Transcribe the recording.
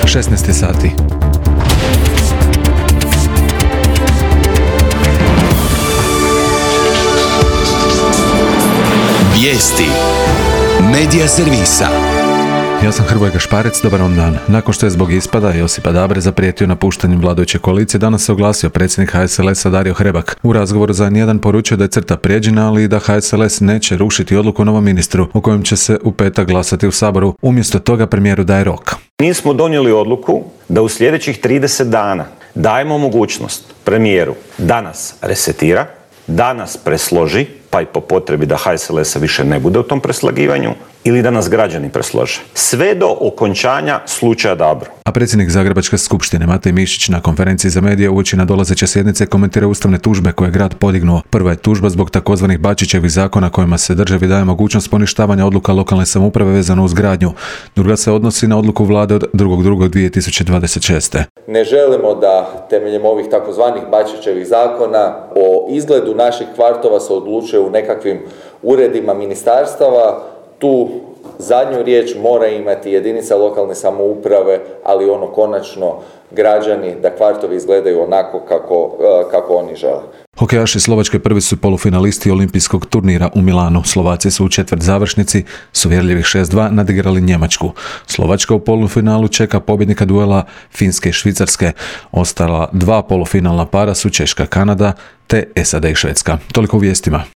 16 sati. Vijesti Medija servisa. Ja sam Hrvoje Gašparec, dobar vam dan. Nakon što je zbog ispada Josipa Dabre zaprijetio napuštanjem vladajuće koalicije, danas se oglasio predsjednik HSLS-a Dario Hrebak. U razgovoru za N1 poručio da je crta prijeđena, ali i da HSLS neće rušiti odluku o novom ministru, o kojem će se u petak glasati u Saboru. Umjesto toga premijeru daje rok. Mi smo donijeli odluku da u sljedećih 30 dana dajemo mogućnost premijeru da nas resetira, da nas presloži, pa i po potrebi da HSLS-a više ne bude u tom preslagivanju, ili da nas građani preslože. Sve do okončanja slučaja Dabro. A predsjednik Zagrebačke skupštine Matej Mišić na konferenciji za medije uoči nadolazeće sjednice komentira ustavne tužbe koje je grad podignuo. Prva je tužba zbog takozvanih Bačićevih zakona kojima se državi daje mogućnost poništavanja odluka lokalne samouprave vezano uz gradnju. Druga se odnosi na odluku vlade od 2.2.2026. Ne želimo da temeljem ovih takozvanih Bačićevih zakona o izgledu naših kvartova se odlučuje u nekakvim uredima ministarstava. Tu zadnju riječ mora imati jedinica lokalne samouprave, ali ono konačno građani, da kvartovi izgledaju onako kako oni žele. Hokejaši Slovačke prvi su polufinalisti olimpijskog turnira u Milanu. Slovaci su u četvrt završnici s uvjerljivih 6-2 nadigrali Njemačku. Slovačka u polufinalu čeka pobjednika duela Finske i Švicarske. Ostala dva polufinalna para su Češka, Kanada te SAD i Švedska. Toliko u vijestima.